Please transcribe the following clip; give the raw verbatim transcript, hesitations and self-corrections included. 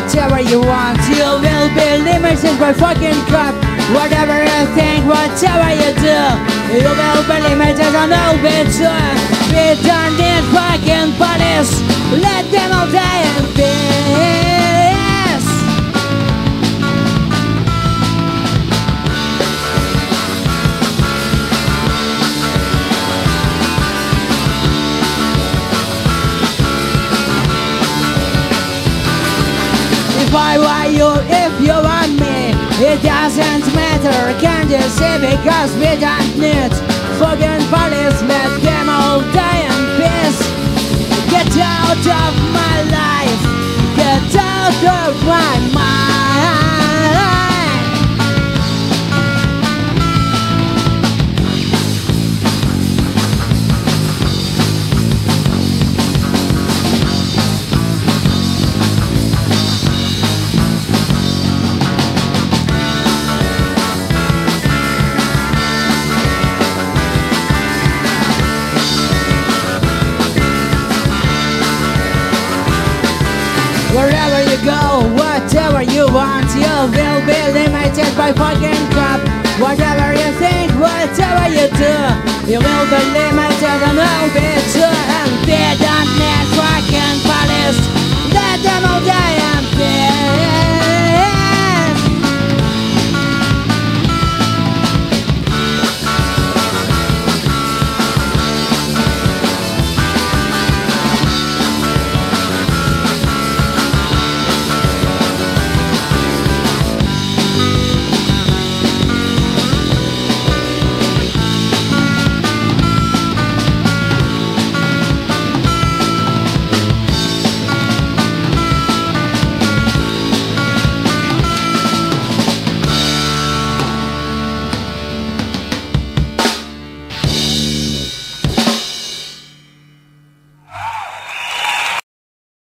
whatever you want. You will be limited by fucking crap. Whatever you think, whatever you do, you will be limited and all be true. We don't need fucking police. Let them all die in peace. If I were you, if you want me, it doesn't matter, can't you see? Because we don't need fucking police. Let them all die in peace. Get out of my life, get out of my mind. Wherever you go, whatever you want, you will be limited by fucking crap. Whatever you think, whatever you do, you will be limited and will be true. And they don't need fucking police. Let them all die.